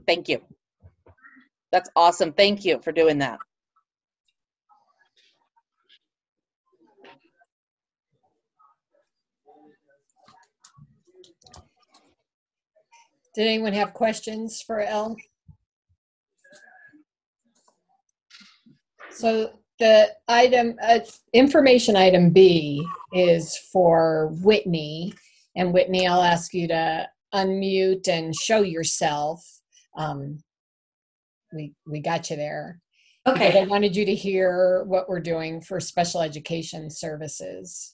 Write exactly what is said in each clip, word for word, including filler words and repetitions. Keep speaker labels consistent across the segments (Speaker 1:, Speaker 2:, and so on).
Speaker 1: Thank you. That's awesome. Thank you for doing that.
Speaker 2: Did anyone have questions for Elle? So the item, uh, information item B is for Whitney. And Whitney, I'll ask you to unmute and show yourself. Um, we, we got you there.
Speaker 3: Okay.
Speaker 2: Because I wanted you to hear what we're doing for special education services.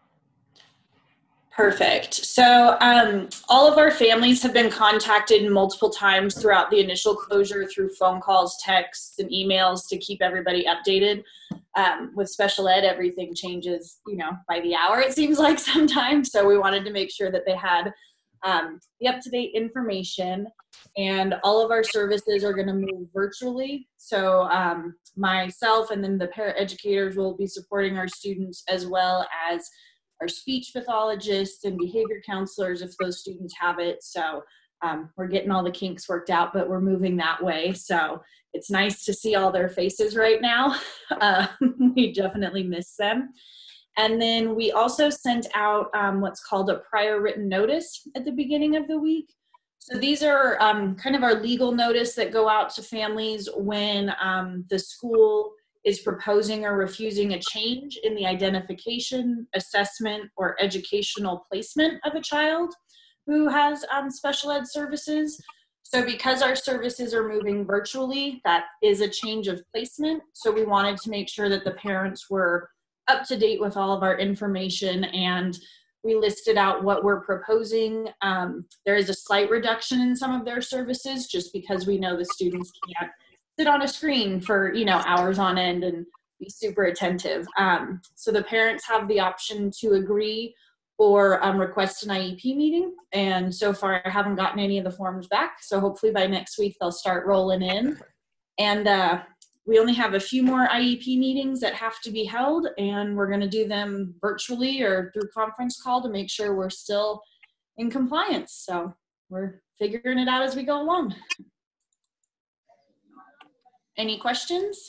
Speaker 3: Perfect. So um, all of our families have been contacted multiple times throughout the initial closure through phone calls, texts, and emails to keep everybody updated. Um, with special ed, everything changes, you know, by the hour, it seems like sometimes. So we wanted to make sure that they had um, the up-to-date information. And all of our services are going to move virtually. So um, myself and then the paraeducators will be supporting our students, as well as our speech pathologists and behavior counselors if those students have it. So um, we're getting all the kinks worked out, but we're moving that way. So it's nice to see all their faces right now. Uh, we definitely miss them. And then we also sent out um, what's called a prior written notice at the beginning of the week. So these are um, kind of our legal notice that go out to families when um, the school is proposing or refusing a change in the identification, assessment, or educational placement of a child who has um, special ed services. So because our services are moving virtually, that is a change of placement. So we wanted to make sure that the parents were up to date with all of our information, and we listed out what we're proposing. Um, there is a slight reduction in some of their services just because we know the students can't sit on a screen for, you know, hours on end and be super attentive. Um, so the parents have the option to agree or um, request an I E P meeting. And so far I haven't gotten any of the forms back. So hopefully by next week they'll start rolling in. And uh, we only have a few more I E P meetings that have to be held, and we're gonna do them virtually or through conference call to make sure we're still in compliance. So we're figuring it out as we go along. Any questions?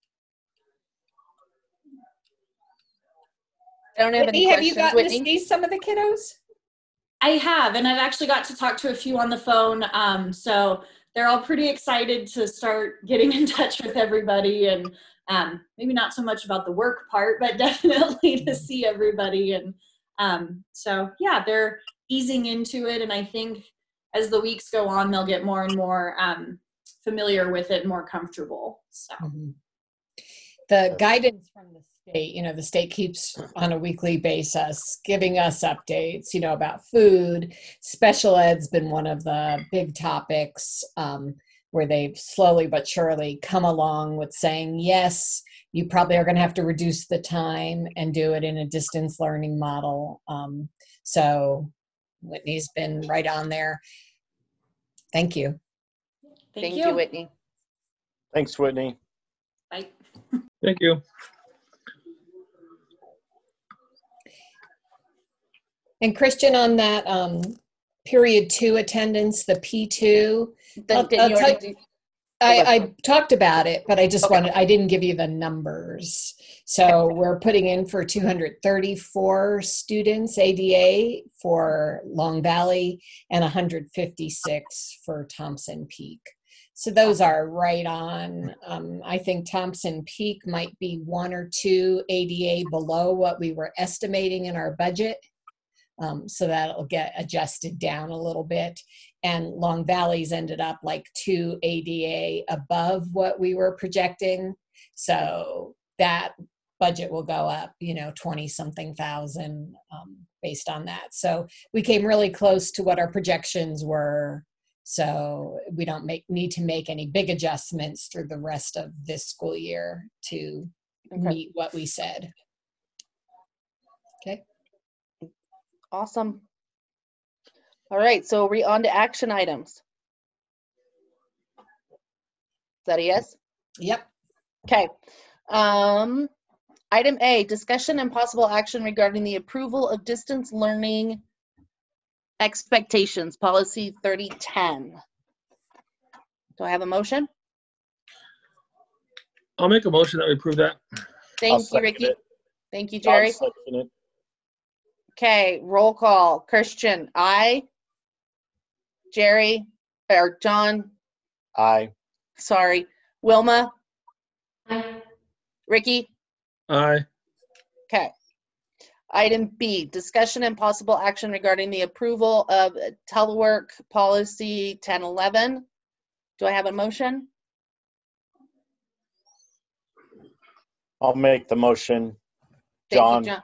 Speaker 1: I don't have
Speaker 2: Whitney,
Speaker 1: any
Speaker 2: have you
Speaker 1: questions,
Speaker 2: gotten
Speaker 1: Whitney.
Speaker 2: to see some of the kiddos?
Speaker 3: I have, and I've actually got to talk to a few on the phone. Um, so they're all pretty excited to start getting in touch with everybody, and um, maybe not so much about the work part, but definitely to see everybody. And um, so, yeah, they're easing into it. And I think as the weeks go on, they'll get more and more um, familiar with it, more comfortable. So
Speaker 2: Mm-hmm. The guidance from the state, you know, the state keeps on a weekly basis giving us updates, you know, about food. Special ed's been one of the big topics um, where they've slowly but surely come along with saying, yes, you probably are going to have to reduce the time and do it in a distance learning model. Um, so Whitney's been right on there. Thank you.
Speaker 3: thank,
Speaker 1: Thank
Speaker 3: you.
Speaker 1: you, Whitney.
Speaker 4: Thanks, Whitney.
Speaker 3: Bye.
Speaker 4: Thank you.
Speaker 2: And Christian, on that um, period two attendance, the P two,
Speaker 1: Then,
Speaker 2: I'll-
Speaker 1: didn't
Speaker 2: I'll
Speaker 1: you
Speaker 2: tell
Speaker 1: already
Speaker 2: you-
Speaker 1: do-
Speaker 2: I,
Speaker 1: Okay.
Speaker 2: I talked about it, but I just
Speaker 1: Okay.
Speaker 2: wanted, I didn't give you the numbers. So we're putting in for two hundred thirty-four students A D A for Long Valley and one hundred fifty-six for Thompson Peak. So those are right on. Um, I think Thompson Peak might be one or two A D A below what we were estimating in our budget. Um, so that'll get adjusted down a little bit. And Long Valley's ended up like two A D A above what we were projecting. So that budget will go up, you know, twenty something thousand um, based on that. So we came really close to what our projections were. So we don't make need to make any big adjustments through the rest of this school year to
Speaker 1: Okay.
Speaker 2: meet what we said. Okay.
Speaker 1: Awesome. All right, so are we on to action items? Is that a yes?
Speaker 2: Yep.
Speaker 1: Okay. Um, item A, discussion and possible action regarding the approval of distance learning expectations, policy thirty ten. Do I have a motion?
Speaker 4: I'll make a motion that we approve that.
Speaker 1: Thank you,
Speaker 4: second
Speaker 1: Ricky.
Speaker 4: it.
Speaker 1: Thank you,
Speaker 4: John
Speaker 1: Jerry.
Speaker 4: seconded it.
Speaker 1: Okay, roll call. Christian, aye. Jerry, or John,
Speaker 4: Aye.
Speaker 1: sorry. Wilma,
Speaker 5: Aye.
Speaker 1: Ricky.
Speaker 4: Aye.
Speaker 1: Okay. Item B, discussion and possible action regarding the approval of telework policy ten eleven. Do I have a motion?
Speaker 4: I'll make the motion.
Speaker 1: Thank
Speaker 4: John.
Speaker 1: you, John.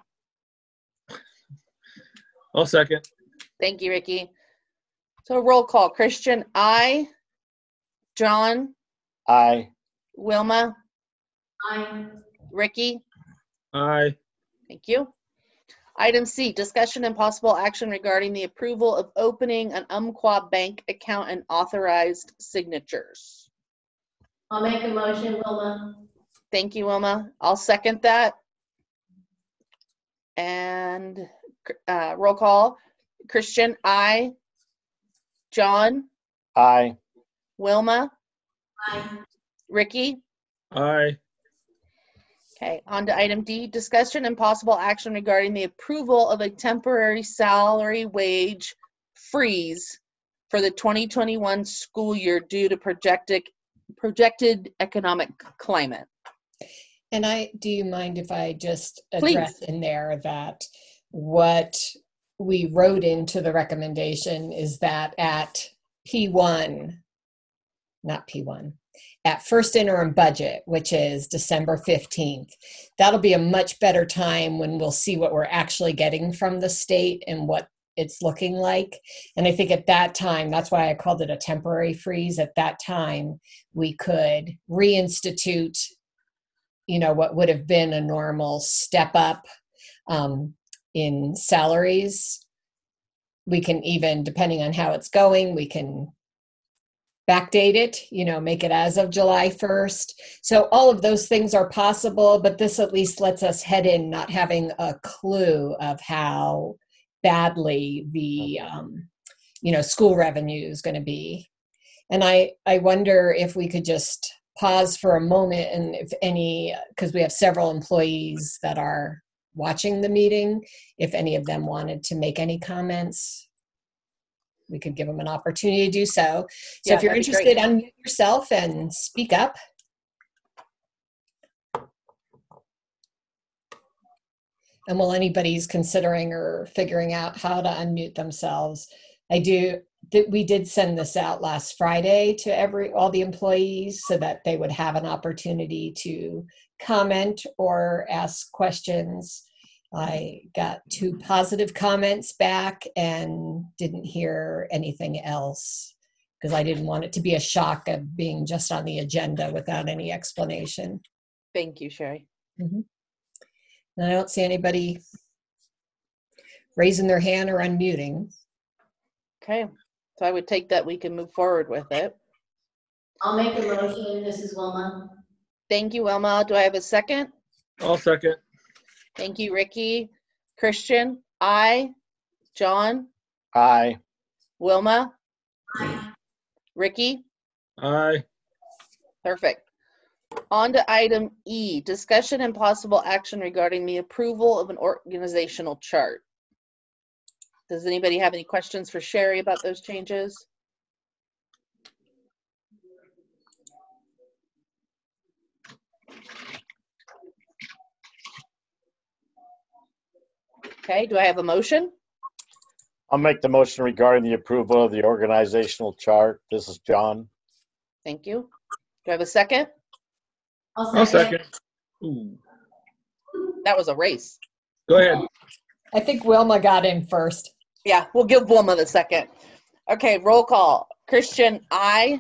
Speaker 4: I'll second.
Speaker 1: Thank you, Ricky. So roll call. Christian, aye. John,
Speaker 4: Aye.
Speaker 1: Wilma,
Speaker 5: Aye.
Speaker 1: Ricky.
Speaker 4: Aye.
Speaker 1: Thank you. Item C, discussion and possible action regarding the approval of opening an Umpqua bank account and authorized signatures.
Speaker 5: I'll make a motion, Wilma.
Speaker 1: Thank you, Wilma. I'll second that. And uh, roll call. Christian, aye. John,
Speaker 4: Aye.
Speaker 1: Wilma,
Speaker 5: Aye.
Speaker 1: Ricky.
Speaker 4: Aye.
Speaker 1: Okay, on to item D, discussion and possible action regarding the approval of a temporary salary wage freeze for the twenty twenty-one school year due to projected projected economic climate.
Speaker 2: And I, do you mind if I just
Speaker 1: Please.
Speaker 2: address in there that what we wrote into the recommendation is that at P one, not P one, at first interim budget, which is December fifteenth, that'll be a much better time when we'll see what we're actually getting from the state and what it's looking like. And I think at that time, that's why I called it a temporary freeze. At that time, we could reinstitute, you know, what would have been a normal step up um, in salaries. We can even, depending on how it's going, we can backdate it, you know, make it as of July first. So all of those things are possible, but this at least lets us head in not having a clue of how badly the, um, you know, school revenue is going to be. And I, I wonder if we could just pause for a moment, and if any, because we have several employees that are watching the meeting, if any of them wanted to make any comments, we could give them an opportunity to do so. So
Speaker 1: Yeah,
Speaker 2: if you're
Speaker 1: that'd be
Speaker 2: interested,
Speaker 1: great.
Speaker 2: unmute yourself and speak up. And while anybody's considering or figuring out how to unmute themselves, I do, that we did send this out last Friday to every, all the employees so that they would have an opportunity to comment or ask questions. I got two positive comments back and didn't hear anything else because I didn't want it to be a shock of being just on the agenda without any explanation.
Speaker 1: Thank you, Sherry.
Speaker 2: Mm-hmm. And I don't see anybody raising their hand or unmuting.
Speaker 1: Okay, so I would take that we can move forward with it.
Speaker 5: I'll make a motion, this is Wilma.
Speaker 1: Thank you, Wilma. Do I have a second?
Speaker 4: I'll second.
Speaker 1: Thank you, Ricky. Christian, aye. John,
Speaker 4: Aye.
Speaker 1: Wilma,
Speaker 5: Aye.
Speaker 1: Ricky.
Speaker 4: Aye.
Speaker 1: Perfect. On to item E, discussion and possible action regarding the approval of an organizational chart. Does anybody have any questions for Sherry about those changes? Okay, do I have a motion?
Speaker 4: I'll make the motion regarding the approval of the organizational chart. This is John.
Speaker 1: Thank you. Do I have a second?
Speaker 5: I'll
Speaker 4: I'll
Speaker 5: second.
Speaker 4: second. Ooh.
Speaker 1: That was a race.
Speaker 4: Go ahead.
Speaker 2: I think Wilma got in first.
Speaker 1: Yeah, we'll give Wilma the second. Okay, roll call. Christian, aye.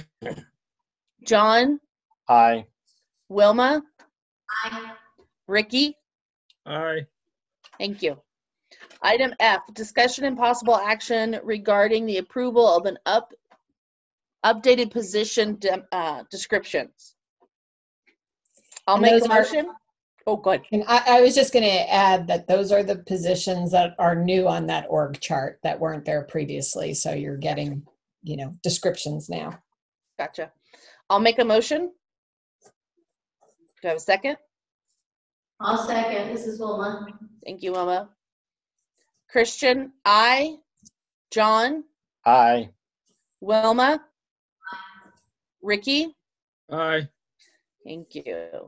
Speaker 1: John,
Speaker 4: Aye.
Speaker 1: Wilma,
Speaker 5: Aye.
Speaker 1: Ricky.
Speaker 4: Aye.
Speaker 1: Thank you. Item F, discussion and possible action regarding the approval of an up updated position de uh, descriptions. I'll
Speaker 2: And
Speaker 1: make
Speaker 2: those
Speaker 1: a
Speaker 2: are-
Speaker 1: motion. Oh, good.
Speaker 2: And I, I was just going to add that those are the positions that are new on that org chart that weren't there previously. So you're getting, you know, descriptions now.
Speaker 1: Gotcha. I'll make a motion. Do I have a second?
Speaker 5: I'll second. This is Wilma.
Speaker 1: Thank you, Wilma. Christian, I. John,
Speaker 4: Aye.
Speaker 1: Wilma, Ricky,
Speaker 6: Aye.
Speaker 1: thank you.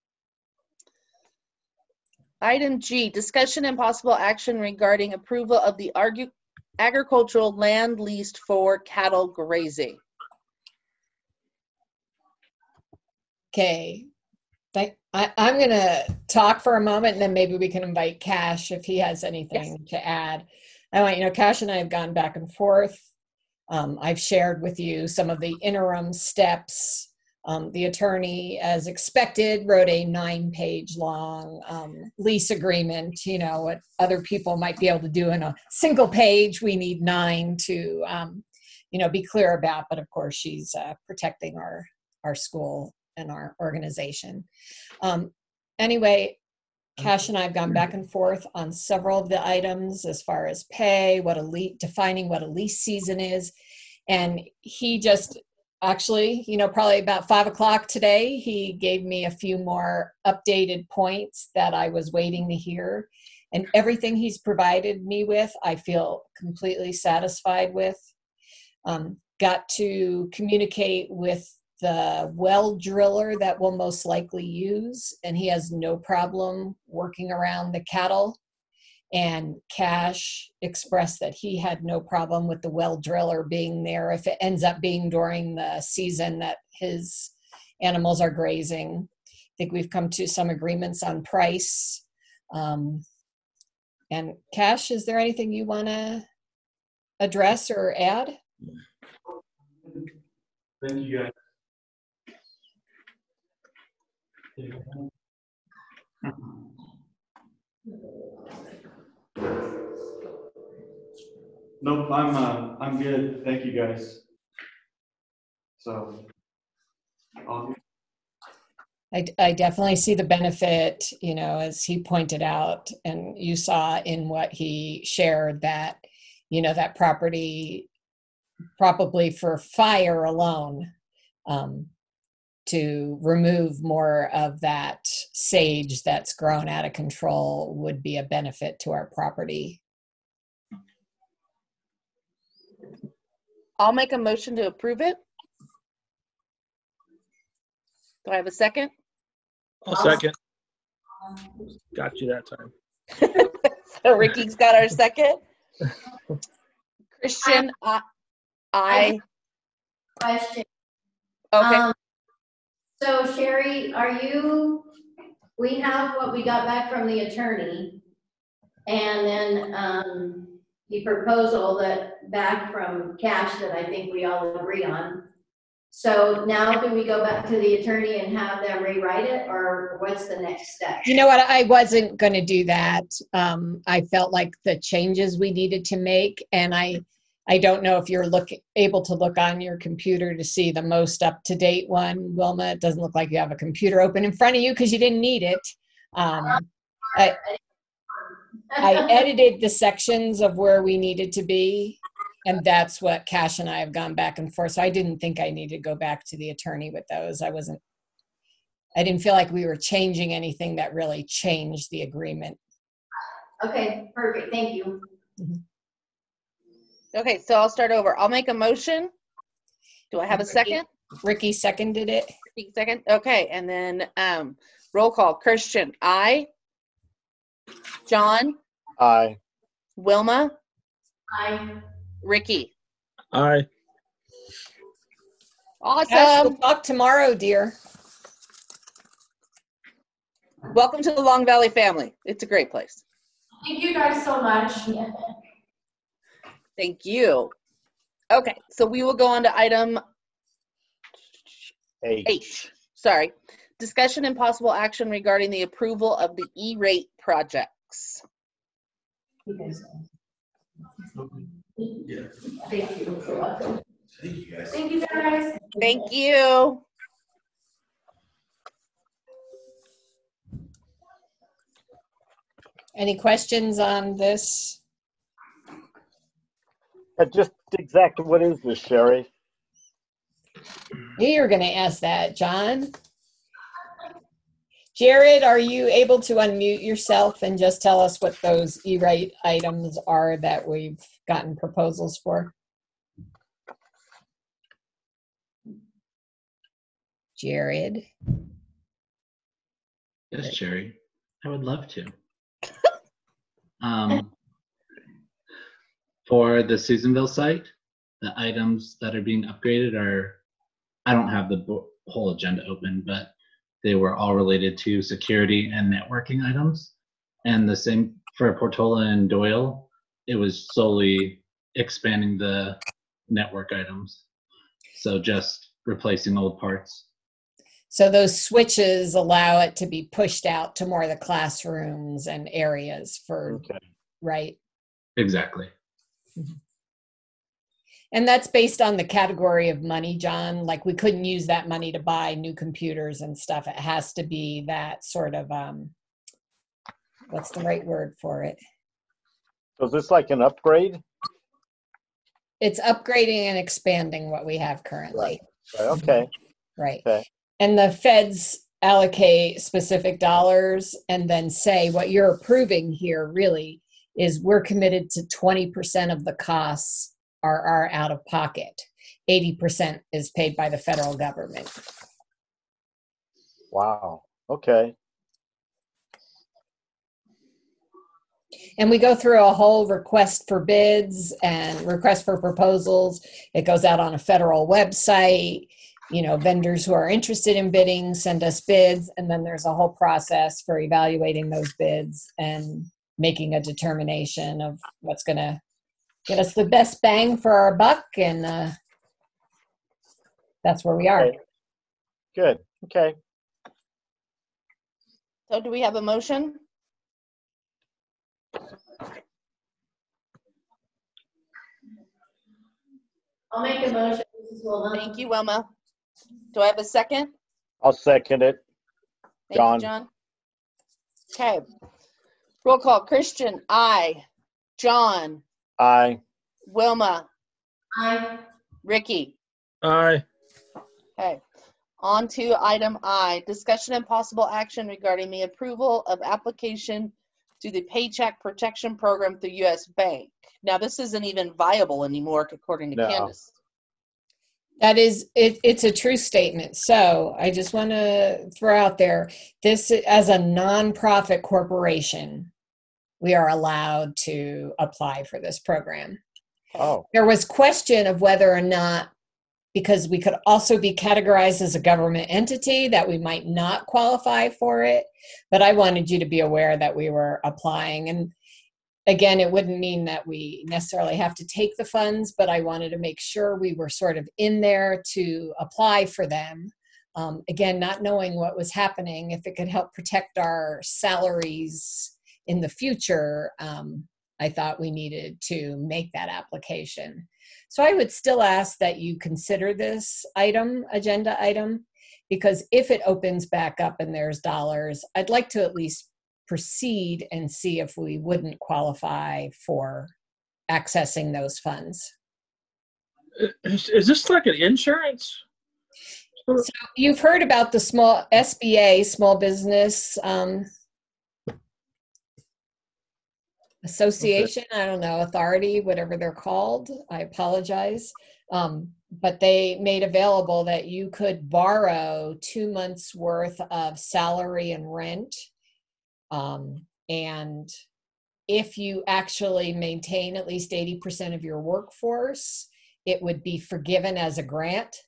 Speaker 1: Item G, discussion and possible action regarding approval of the argu- agricultural land leased for cattle grazing.
Speaker 2: Okay. Thank- I, I'm going to talk for a moment and then maybe we can invite Cash if he has anything to add. I want you know, Cash and I have gone back and forth. Um, I've shared with you some of the interim steps. Um, the attorney, as expected, wrote a nine-page long um, lease agreement. You know, what other people might be able to do in a single page, we need nine to, um, you know, be clear about. But of course, she's uh, protecting our our school and our organization. Um, anyway, Cash and I have gone back and forth on several of the items as far as pay, what a lease, defining what a lease season is, and he just. Actually, you know, probably about five o'clock today, he gave me a few more updated points that I was waiting to hear. And everything he's provided me with, I feel completely satisfied with. Um, got to communicate with the well driller that we'll most likely use, and he has no problem working around the cattle. And Cash expressed that he had no problem with the well driller being there if it ends up being during the season that his animals are grazing. I think we've come to some agreements on price. Um, and Cash, is there anything you want to address or add?
Speaker 7: Thank you, guys. Nope, I'm uh, I'm good. Thank you, guys. So, I'll
Speaker 2: I, I definitely see the benefit, you know, as he pointed out, and you saw in what he shared that, you know, that property probably for fire alone, um, to remove more of that sage that's grown out of control would be a benefit to our property.
Speaker 1: I'll make a motion to approve it. Do I have a second?
Speaker 6: I'll second. Got you that time.
Speaker 1: So Ricky's got our second. Christian, I, I,
Speaker 5: Question.
Speaker 1: okay.
Speaker 5: Um, So Sherry, are you, we have what we got back from the attorney, and then um, the proposal that back from Cash that I think we all agree on. So now do we go back to the attorney and have them rewrite it, or what's the next step?
Speaker 2: You know what? I wasn't going to do that. Um, I felt like the changes we needed to make, and I, I don't know if you're look able to look on your computer to see the most up-to-date one, Wilma. It doesn't look like you have a computer open in front of you because you didn't need it. Um, I, I edited the sections of where we needed to be, and that's what Cash and I have gone back and forth. So I didn't think I needed to go back to the attorney with those. I wasn't, I didn't feel like we were changing anything that really changed the agreement.
Speaker 5: Okay, perfect, thank you.
Speaker 2: Mm-hmm.
Speaker 1: Okay, so I'll start over. I'll make a motion. Do I have a second?
Speaker 2: Ricky seconded it.
Speaker 1: Ricky second. Okay, and then um, roll call. Christian, I. John,
Speaker 4: Aye.
Speaker 1: Wilma,
Speaker 5: Aye.
Speaker 1: Ricky.
Speaker 6: Aye.
Speaker 2: Cash,
Speaker 1: Awesome.
Speaker 2: we'll talk tomorrow, dear.
Speaker 1: Welcome to the Long Valley family. It's a great place.
Speaker 5: Thank you guys so much.
Speaker 1: Thank you. Okay, so we will go on to item
Speaker 4: Eight.
Speaker 1: H. Sorry. Discussion and possible action regarding the approval of the E-rate projects.
Speaker 7: Yeah.
Speaker 5: Thank you.
Speaker 7: Thank you, guys.
Speaker 5: Thank you guys.
Speaker 1: Thank you.
Speaker 2: Any questions on this?
Speaker 4: Uh, Just exactly what is this, Sherry?
Speaker 2: Knew you were going to ask that, John. Jared, are you able to unmute yourself and just tell us what those E-rate items are that we've gotten proposals for? Jared.
Speaker 8: Yes, Sherry. I would love to. Um, for the Susanville site, the items that are being upgraded are, I don't have the bo- whole agenda open, but they were all related to security and networking items. And the same for Portola and Doyle, it was solely expanding the network items. So just replacing old parts.
Speaker 2: So those switches allow it to be pushed out to more of the classrooms and areas for,
Speaker 4: Okay.
Speaker 2: right?
Speaker 8: Exactly.
Speaker 2: And that's based on the category of money, John. Like we couldn't use that money to buy new computers and stuff. It has to be that sort of, um, what's the right word for it?
Speaker 4: So is this like an upgrade?
Speaker 2: It's upgrading and expanding what we have currently.
Speaker 4: Right, okay.
Speaker 2: Right.
Speaker 4: Okay.
Speaker 2: And the feds allocate specific dollars and then say what you're approving here really is we're committed to twenty percent of the costs are, are out of pocket. eighty percent is paid by the federal government.
Speaker 4: Wow. Okay.
Speaker 2: And we go through a whole request for bids and request for proposals. It goes out on a federal website. You know, vendors who are interested in bidding send us bids, and then there's a whole process for evaluating those bids and making a determination of what's going to get us the best bang for our buck, and uh, that's where we are.
Speaker 4: Okay. Good. Okay.
Speaker 1: So do we have a motion?
Speaker 5: I'll make a motion, Missus Wilma.
Speaker 1: Thank you, Wilma. Do I have a second?
Speaker 4: I'll second it.
Speaker 1: Thank
Speaker 4: John.
Speaker 1: you, John. Okay. Roll call. Christian, aye. John,
Speaker 4: Aye.
Speaker 1: Wilma,
Speaker 5: Aye.
Speaker 1: Ricky.
Speaker 6: Aye.
Speaker 1: Okay. On to item I, discussion and possible action regarding the approval of application to the Paycheck Protection Program through U S Bank. Now, this isn't even viable anymore, according to
Speaker 4: No.
Speaker 1: Candace.
Speaker 2: That is, it, it's a true statement. So I just want to throw out there, this as a nonprofit corporation, we are allowed to apply for this program.
Speaker 4: Oh.
Speaker 2: There was question of whether or not, because we could also be categorized as a government entity, that we might not qualify for it. But I wanted you to be aware that we were applying. And again, it wouldn't mean that we necessarily have to take the funds, but I wanted to make sure we were sort of in there to apply for them. Um, again, not knowing what was happening, if it could help protect our salaries in the future, um, I thought we needed to make that application. So I would still ask that you consider this item, agenda item, because if it opens back up and there's dollars, I'd like to at least proceed and see if we wouldn't qualify for accessing those funds.
Speaker 6: Is, is this like an insurance?
Speaker 2: So you've heard about the small S B A, Small Business um, Association, I don't know, authority, whatever they're called. I apologize. Um, but they made available that you could borrow two months worth of salary and rent. Um, and if you actually maintain at least eighty percent of your workforce, it would be forgiven as a grant.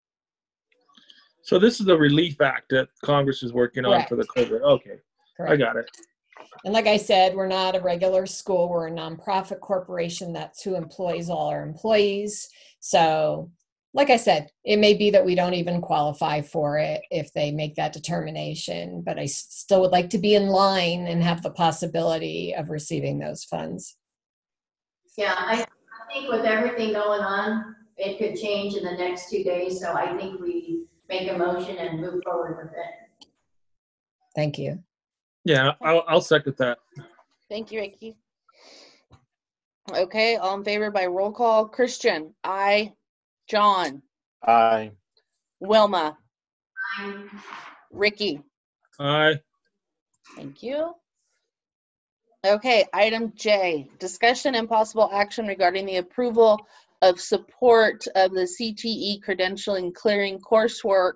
Speaker 6: So this is the Relief Act that Congress is working on
Speaker 2: Correct.
Speaker 6: for the COVID. Okay,
Speaker 2: Correct.
Speaker 6: I got it.
Speaker 2: And like I said, we're not a regular school. We're a nonprofit corporation. That's who employs all our employees. So like I said, it may be that we don't even qualify for it if they make that determination, but I still would like to be in line and have the possibility of receiving those funds.
Speaker 5: Yeah, I, I think with everything going on, it could change in the next two days, so I think we make a motion and move forward with it.
Speaker 2: Thank you.
Speaker 6: Yeah, I'll, I'll second that.
Speaker 1: Thank you, Ricky. Okay, all in favor by roll call. Christian, aye. John,
Speaker 4: Aye.
Speaker 1: Wilma,
Speaker 5: Aye.
Speaker 1: Ricky.
Speaker 6: Aye.
Speaker 1: Thank you. Okay, item J, discussion and possible action regarding the approval of support of the C T E credentialing clearing coursework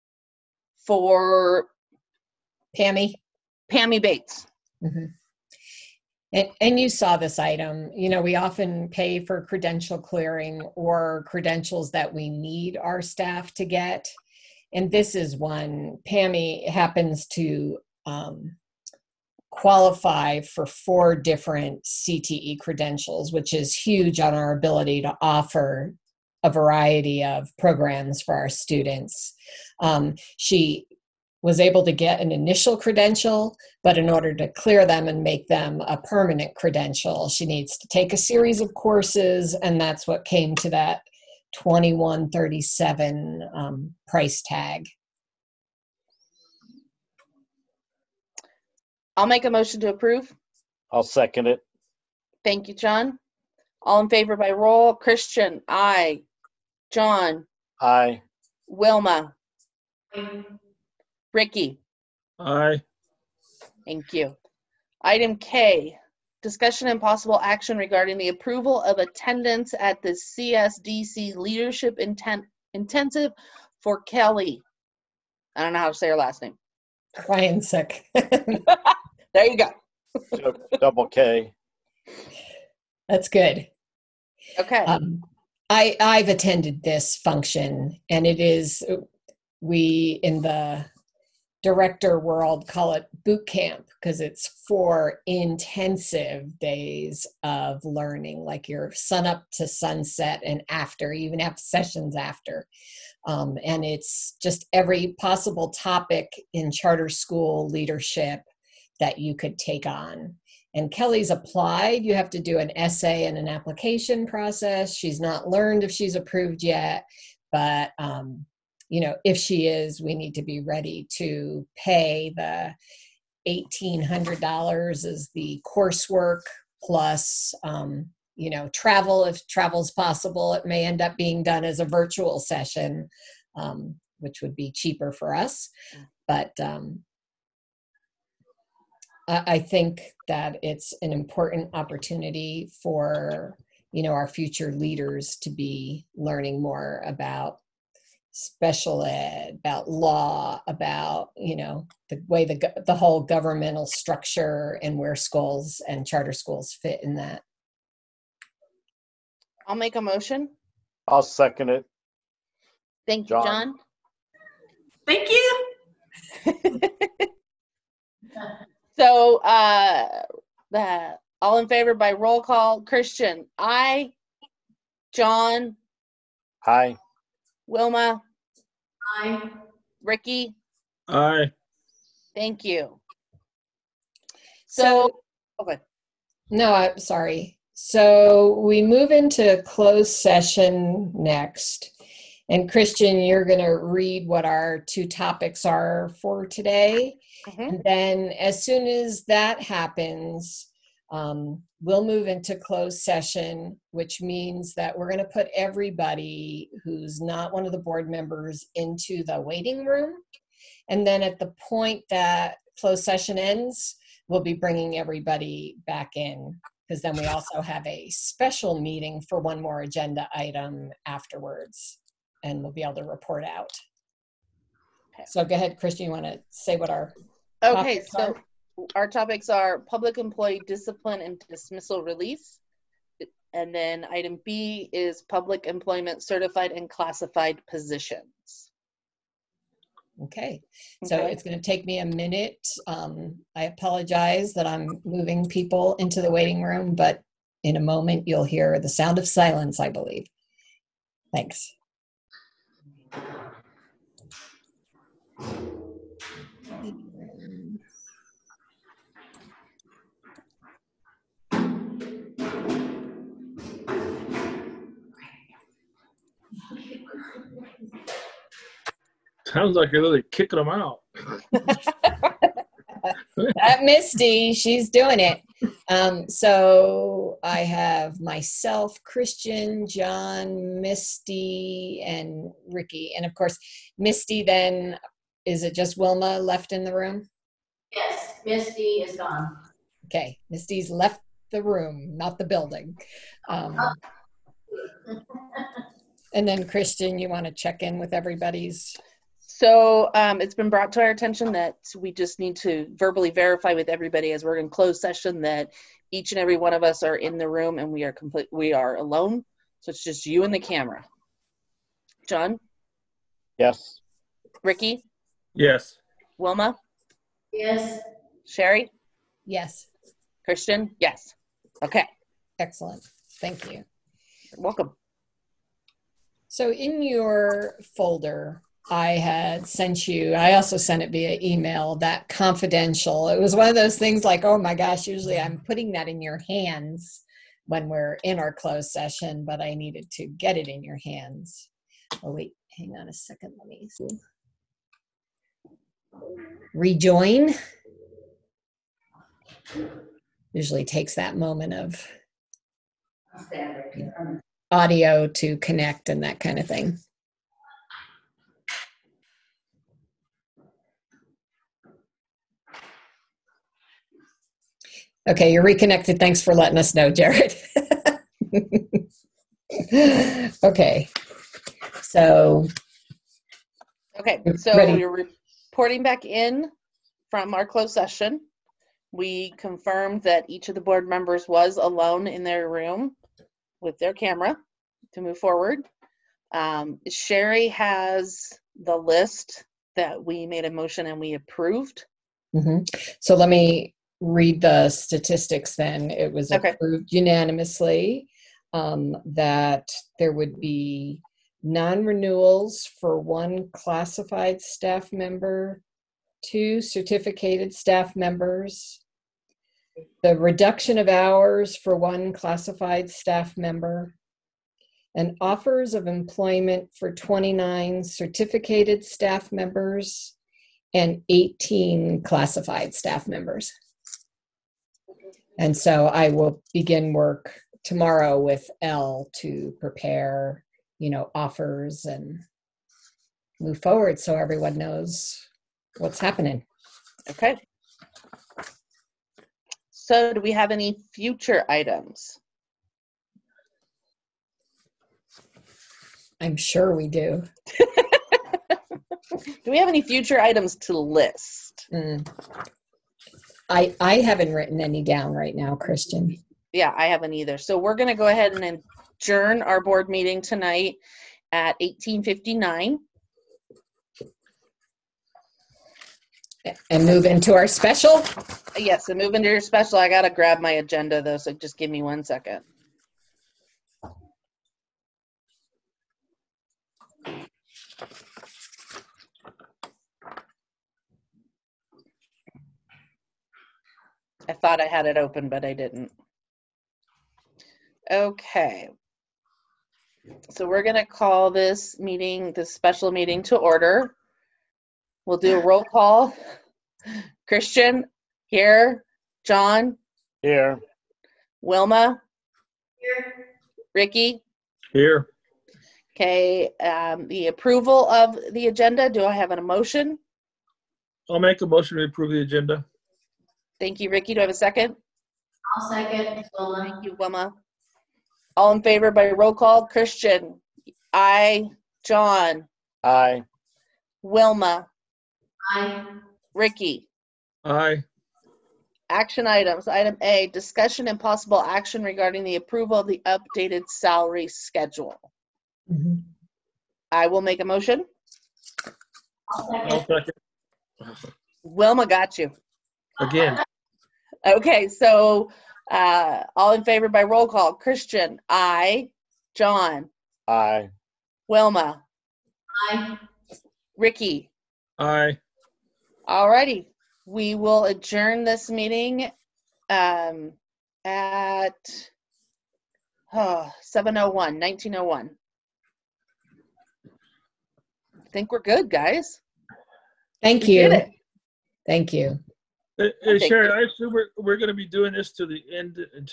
Speaker 1: for
Speaker 2: Pammy?
Speaker 1: Pammy Bates.
Speaker 2: Mhm. And, and you saw this item. You know, we often pay for credential clearing or credentials that we need our staff to get. And this is one. Pammy happens to um, qualify for four different C T E credentials, which is huge on our ability to offer a variety of programs for our students. Um, she was able to get an initial credential, but in order to clear them and make them a permanent credential, she needs to take a series of courses, and that's what came to that twenty-one thirty-seven um, price tag.
Speaker 1: I'll make a motion to approve.
Speaker 4: I'll second it.
Speaker 1: Thank you, John. All in favor by roll. Christian, aye. John,
Speaker 4: Aye.
Speaker 1: Wilma,
Speaker 5: Aye.
Speaker 1: Ricky.
Speaker 6: Aye.
Speaker 1: Thank you. Item K, discussion and possible action regarding the approval of attendance at the C S D C Leadership Inten- Intensive for Kelly. I don't know how to say her last name.
Speaker 2: Ryan sick.
Speaker 1: There you go.
Speaker 4: Double K.
Speaker 2: That's good.
Speaker 1: Okay.
Speaker 2: Um, I, I've attended this function, and it is, we in the director world call it boot camp, because it's four intensive days of learning, like your sun up to sunset and after, you even have sessions after. Um, and it's just every possible topic in charter school leadership that you could take on. And Kelly's applied. You have to do an essay and an application process. She's not learned if she's approved yet, but um, you know, if she is, we need to be ready to pay the eighteen hundred dollars is the coursework plus, um, you know, travel. If travel's possible, it may end up being done as a virtual session, um, which would be cheaper for us. But um, I, I think that it's an important opportunity for, you know, our future leaders to be learning more about special ed, about law, about, you know, the way the the whole governmental structure and where schools and charter schools fit in that.
Speaker 1: I'll make a motion.
Speaker 4: I'll second it.
Speaker 1: Thank you,
Speaker 4: John.
Speaker 1: John.
Speaker 3: Thank you.
Speaker 1: So, uh, the, all in favor by roll call. Christian, aye. John,
Speaker 4: Aye.
Speaker 1: Wilma,
Speaker 5: Aye.
Speaker 1: Ricky,
Speaker 6: Aye.
Speaker 1: thank you.
Speaker 2: So,
Speaker 1: So, okay.
Speaker 2: no, I'm sorry. So we move into closed session next. And Christian, you're going to read what our two topics are for today.
Speaker 1: Mhm.
Speaker 2: And then as soon as that happens, um, we'll move into closed session, which means that we're going to put everybody who's not one of the board members into the waiting room. And then at the point that closed session ends, we'll be bringing everybody back in, because then we also have a special meeting for one more agenda item afterwards, and we'll be able to report out.
Speaker 1: Okay.
Speaker 2: So go ahead, Christian, you want to say what our
Speaker 1: Okay,
Speaker 2: topics
Speaker 1: so
Speaker 2: are?
Speaker 1: our topics are public employee discipline and dismissal release. And then item B is public employment certified and classified positions.
Speaker 2: Okay, so
Speaker 1: Okay.
Speaker 2: it's going to take me a minute. Um, I apologize that I'm moving people into the waiting room, but in a moment you'll hear the sound of silence, I believe. Thanks.
Speaker 6: Sounds like you're really kicking them out.
Speaker 2: That Misty, she's doing it. Um, so I have myself, Christian, John, Misty, and Ricky. And of course, Misty then, is it just Wilma left in the room?
Speaker 5: Yes, Misty is gone.
Speaker 2: Okay, Misty's left the room, not the building. Um, and then Christian, you want to check in with everybody's?
Speaker 1: So um, it's been brought to our attention that we just need to verbally verify with everybody as we're in closed session that each and every one of us are in the room and we are complete. We are alone. So it's just you and the camera. John?
Speaker 4: Yes.
Speaker 1: Ricky?
Speaker 6: Yes.
Speaker 1: Wilma?
Speaker 5: Yes.
Speaker 1: Sherry?
Speaker 2: Yes.
Speaker 1: Christian? Yes. Okay.
Speaker 2: Excellent. Thank you.
Speaker 1: You're welcome.
Speaker 2: So in your folder, I had sent you, I also sent it via email, that confidential. It was one of those things like, oh my gosh, usually I'm putting that in your hands when we're in our closed session, but I needed to get it in your hands. Oh wait, hang on a second. Let me see. Rejoin. Usually takes that moment of audio to connect and that kind of thing. Okay, you're reconnected. Thanks for letting us know, Jared. Okay, so.
Speaker 1: Okay, so
Speaker 2: Ready.
Speaker 1: we're reporting back in from our closed session. We confirmed that each of the board members was alone in their room with their camera to move forward. Um, Sherry has the list that we made a motion and we approved.
Speaker 2: Mm-hmm. So let me read the statistics then. It was
Speaker 1: Okay.
Speaker 2: approved unanimously um, that there would be non-renewals for one classified staff member, two certificated staff members, the reduction of hours for one classified staff member, and offers of employment for twenty-nine certificated staff members and eighteen classified staff members. And so I will begin work tomorrow with Elle to prepare, you know, offers and move forward so everyone knows what's happening.
Speaker 1: Okay. So do we have any future items?
Speaker 2: I'm sure we do.
Speaker 1: Do we have any future items to list?
Speaker 2: Mm. I, I haven't written any down right now, Christian.
Speaker 1: Yeah, I haven't either. So we're going to go ahead and adjourn our board meeting tonight at eighteen fifty-nine.
Speaker 2: And move into our special?
Speaker 1: Yes, and move into your special. I got to grab my agenda though, so just give me one second. I thought I had it open, but I didn't. Okay. So we're going to call this meeting, this special meeting to order. We'll do a roll call. Christian, here. John?
Speaker 4: Here.
Speaker 1: Wilma?
Speaker 5: Here.
Speaker 1: Ricky?
Speaker 6: Here.
Speaker 1: Okay, um, the approval of the agenda. Do I have an motion?
Speaker 6: I'll make a motion to approve the agenda.
Speaker 1: Thank you, Ricky. Do I have a second?
Speaker 5: I'll second. Wilma.
Speaker 1: Thank you, Wilma. All in favor by roll call. Christian? Aye. John?
Speaker 4: Aye.
Speaker 1: Wilma?
Speaker 5: Aye.
Speaker 1: Ricky?
Speaker 6: Aye.
Speaker 1: Action items. Item A, discussion and possible action regarding the approval of the updated salary schedule.
Speaker 2: Mm-hmm.
Speaker 1: I will make a motion.
Speaker 5: I'll
Speaker 6: I'll
Speaker 5: second.
Speaker 6: second.
Speaker 1: Wilma got you.
Speaker 6: Again.
Speaker 1: Okay, so uh, all in favor by roll call. Christian? Aye. John?
Speaker 4: Aye.
Speaker 1: Wilma?
Speaker 5: Aye.
Speaker 1: Ricky?
Speaker 6: Aye.
Speaker 1: Alrighty. We will adjourn this meeting um, at oh, seven oh one, nineteen oh one. I think we're good, guys.
Speaker 2: Thank
Speaker 1: We
Speaker 2: you.
Speaker 1: did it.
Speaker 2: Thank you.
Speaker 6: Uh, uh,
Speaker 1: Thank
Speaker 6: Sherry,
Speaker 1: you.
Speaker 6: I assume we're, we're gonna be doing this to the end,